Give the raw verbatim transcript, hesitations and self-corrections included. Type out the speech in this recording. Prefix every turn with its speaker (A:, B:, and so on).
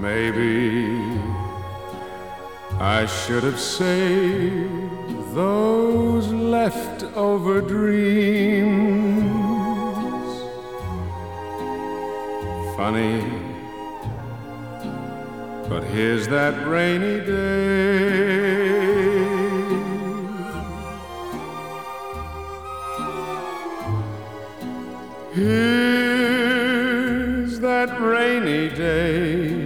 A: Maybe I should have saved those leftover dreams. Funny, but here's that rainy day. Here's that rainy day